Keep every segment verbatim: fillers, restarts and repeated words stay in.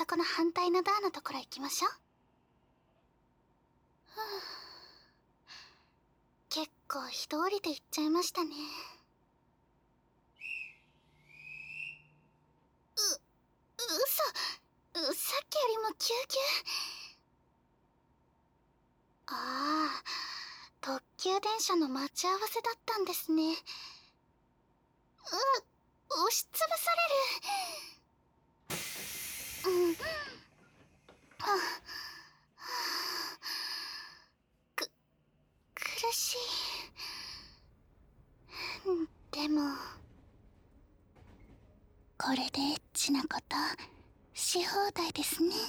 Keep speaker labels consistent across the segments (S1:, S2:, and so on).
S1: この反対のドアのところ行きましょう。ふぅ、結構人降りていっちゃいましたね。う、嘘、さっきよりも救急。ああ、特急電車の待ち合わせだったんですね。う、押しつぶされる。うん。はあ、く、苦しい。でも、これでエッチなことし放題ですね。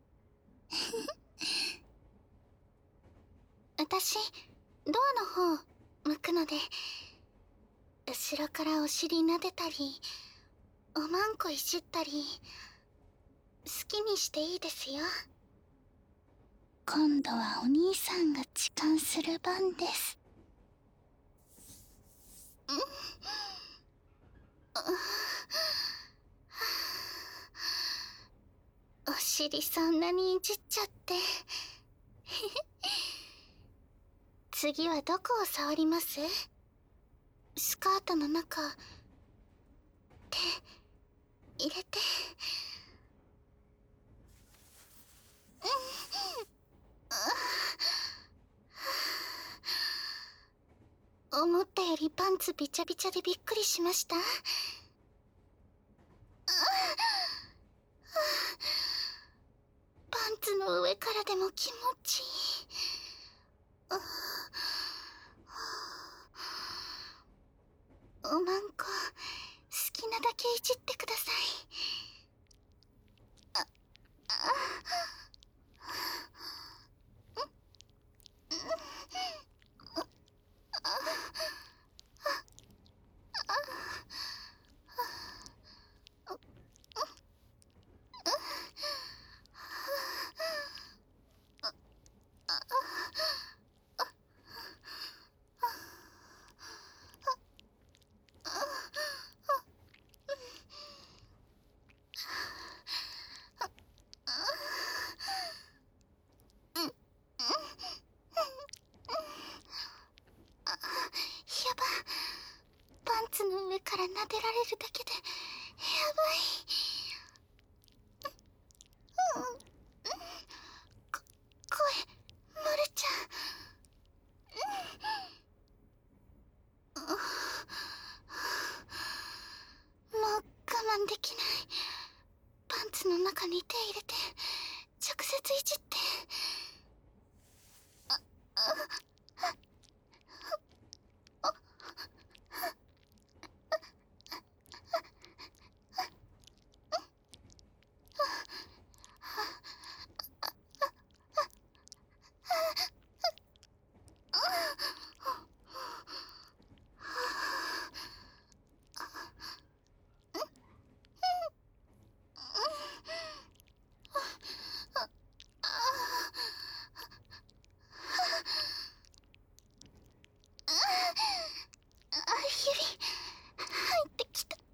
S1: 私、ドアの方向くので、後ろからお尻撫でたり、おまんこいじったり、好きにしていいですよ。今度はお兄さんが痴漢する番です。うん、お尻そんなにいじっちゃって。次はどこを触ります？スカートの中、手、入れて。思ったよりパンツびちゃびちゃでびっくりしました。パンツの上からでも気持ちいい。おまんこ、好きなだけいじってください。あ、あ、やば。パンツの上から撫でられるだけで、やばい。うん、こ、声、漏れちゃう。もう我慢できない。パンツの中に手入れて、直接いじって。あ、あ、指、入ってきた。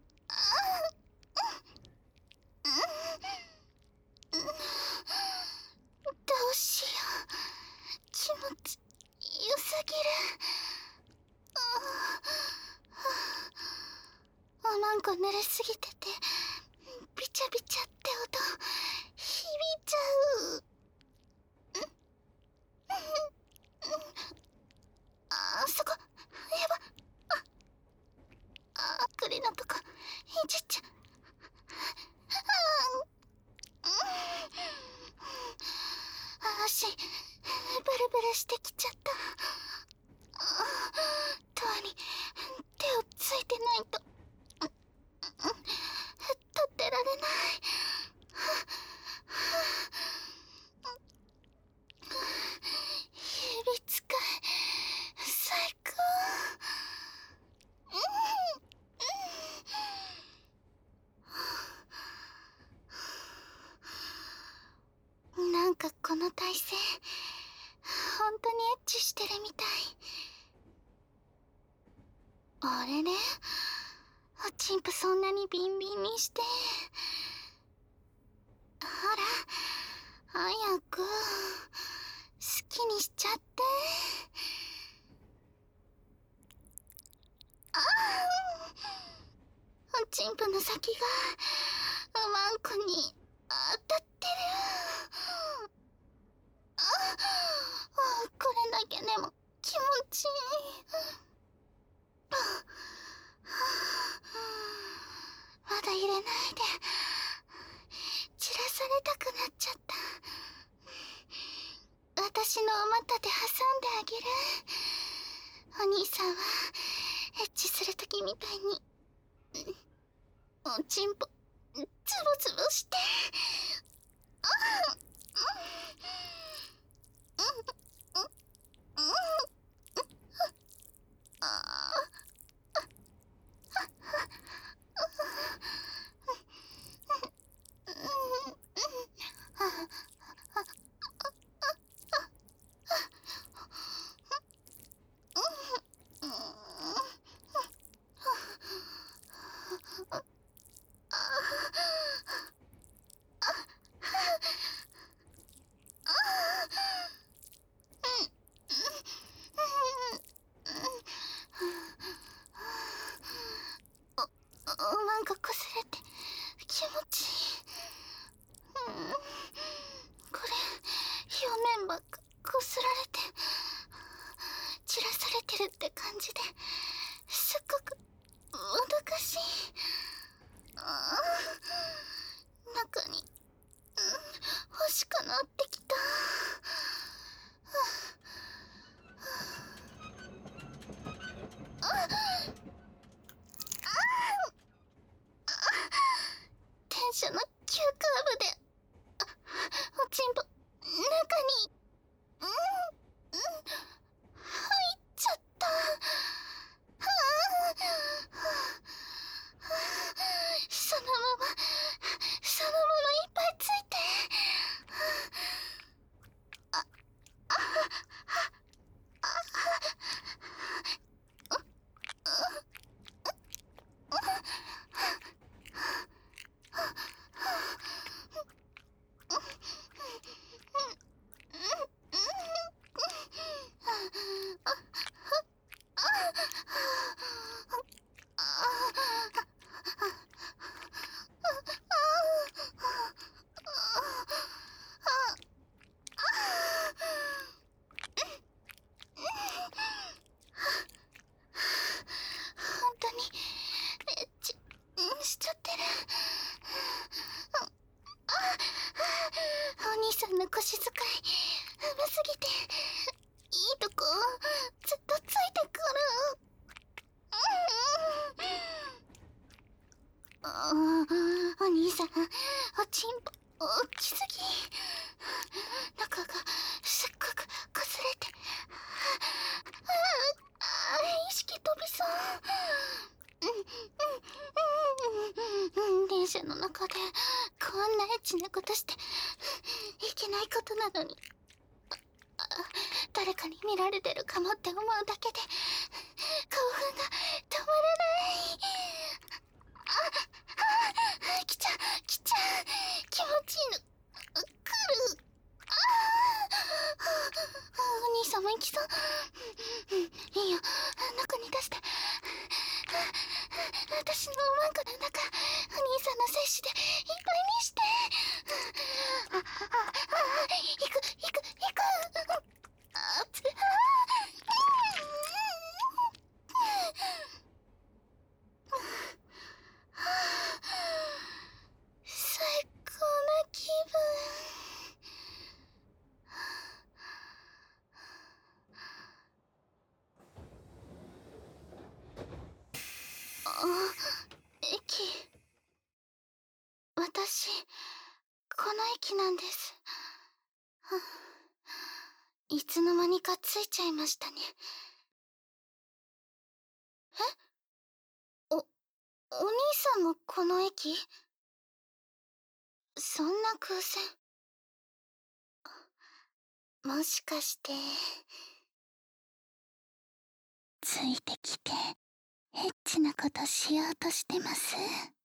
S1: どうしよう。気持ち、良すぎる。おまんこ濡れすぎてて、びちゃびちゃって音、響いちゃう。あ、そこ、やば。あ、栗のとこ、いじっちゃ。足、ブルブルしてきちゃった。ドアに手をついてないと、立ってられない。指使い、最高。なんかこの体勢、本当にエッチしてるみたい。あれれ、おちんぷそんなにビンビンにして。 ほら、早く好きにしちゃって。ああ、チンプの先がおまんこに当たってる。ああ、これだけでも気持ちいい。ああ、まだ入れないで。散らされたくなっちゃった。私のお股で挟んであげる。お兄さんはエッチするときみたいにおちんぽつぶつぶして。ああ、うんうんうんうんああおまんがこすれて気持ちいい。うん、これ表面ばっかこすられて散らされてるって感じですっごくもどかしい。ああ、中に、うん、欲しくなってきた。あ電車の急カーブでおちんぽ中に、うんうん入っちゃった。はあ、そのままそのままいっぱいついて。あああ本当にエッチしちゃってる。お兄さんの腰使いうますぎていいとこずっとついてくる。うん、お兄さんおちんぽ大きすぎ。中がすっごくこすれて、ああ、意識飛びそう。うんうんうんうん、電車の中でこんなエッチなことしていけないことなのに、あ誰かに見られてるかもって思うだけで興奮が止まらない。ああ、来ちゃう来ちゃう、気持ちいいの来る。ああ、お兄さんも行きそう。いいよ、中に出して。私のおまんこの中、お兄さんの摂取でいっぱいにして。ああああ、行く行く行く。あつあ最高な気分。あ、駅。私、この駅なんです。いつの間にか着いちゃいましたね。え？お、お兄さんもこの駅？そんな偶然。もしかして、ついてきて、エッチなことしようとしてます？